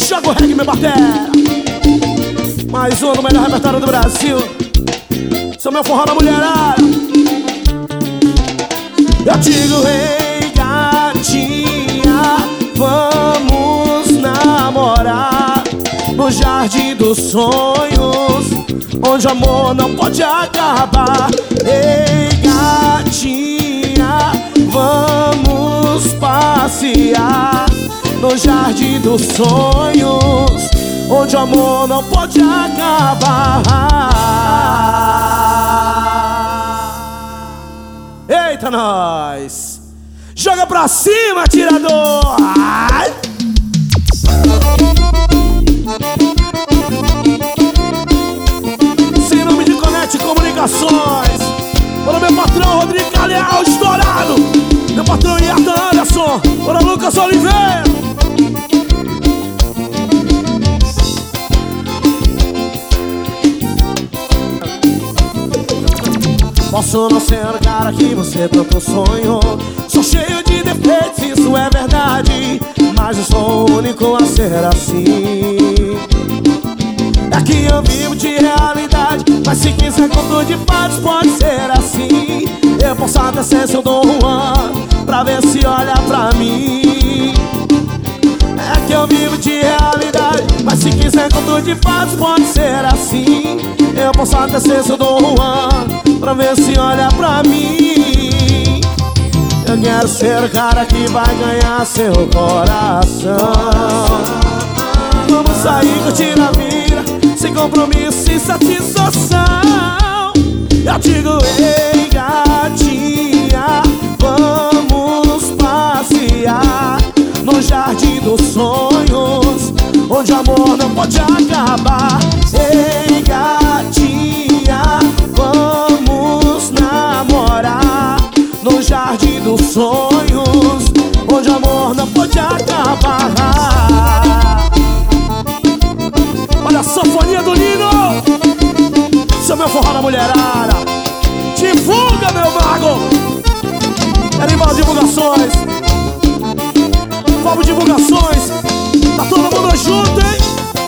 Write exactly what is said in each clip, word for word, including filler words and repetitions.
Joga o reggae, meu batera. Mais um do melhor repertório do Brasil. Sou meu forró da mulherada. Eu digo, ei, gatinha, vamos namorar no jardim dos sonhos, onde o amor não pode acabar. Ei, gatinha, vamos passear no jardim dos sonhos, onde o amor não pode acabar. Eita, nós! Joga pra cima, atirador! Ai! Sem nome de Conecte Comunicações. Olha meu patrão Rodrigo Calhau, estourado. Meu patrão Iatan Anderson. Olha Lucas Oliveira. Posso não ser o cara que você tanto sonhou. Sou cheio de defeitos, isso é verdade, mas eu sou o único a ser assim. É que eu vivo de realidade, mas se quiser conto de fatos, pode ser assim. Eu posso até ser seu Dom Juan, pra ver se olha pra mim. É que eu vivo de realidade, mas se quiser conto de fatos, pode ser assim. Eu posso até ser seu Dom Juan, pra ver se olha pra mim. Eu quero ser o cara que vai ganhar seu coração. Vamos sair, curtir a vida, sem compromisso e satisfação. Eu digo, ei, gatinha, vamos passear no jardim dos sonhos, onde o amor não pode acabar. Ei, gatinha, vamos namorar no jardim dos sonhos, onde o amor não pode acabar. Olha a sanfonia do Nino. Seu meu forró da mulherada. Divulga, meu mago. Animal Divulgações. Fábio Divulgações. Tá todo mundo junto, hein?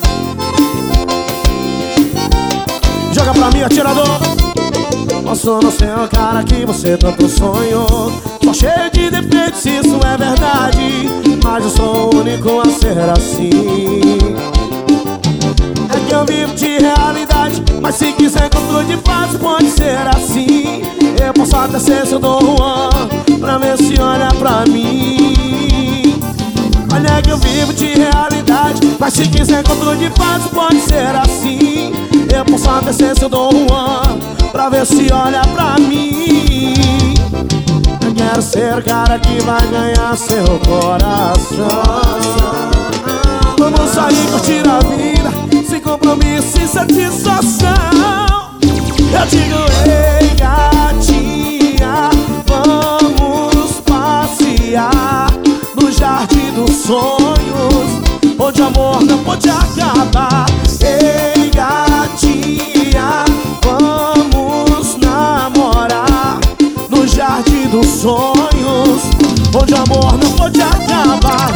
Joga pra mim, atirador. Posso não ser o cara que você tanto sonhou. Sou cheio de defeitos, isso é verdade, mas eu sou o único a ser assim. É que eu vivo de realidade, mas se quiser conto de fatos, pode ser assim. Eu posso até ser seu Dom Juan, pra ver se olha pra mim. Olha que eu vivo de realidade, mas se quiser conto de fatos, pode ser assim. Eu posso até ser seu Dom Juan, pra ver se olha pra mim. Eu quero ser o cara que vai ganhar seu coração. Vamos sair, curtir a vida, sem compromisso e satisfação. Eu digo, ei, gatinha, vamos passear no jardim dos sonhos, onde o amor não pode acabar. Ei, gatinha, vamos namorar no jardim dos sonhos, onde o amor não pode acabar.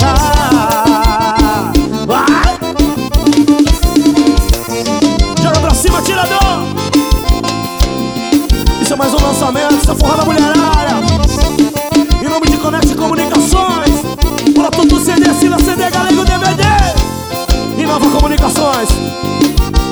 Vai! Joga pra cima, atirador! Isso é mais um lançamento, essa forró da mulherada. Em nome de Conecte Comunicações. Bora tudo C D, Sila C D, Galego D V D. E Nova Comunicações.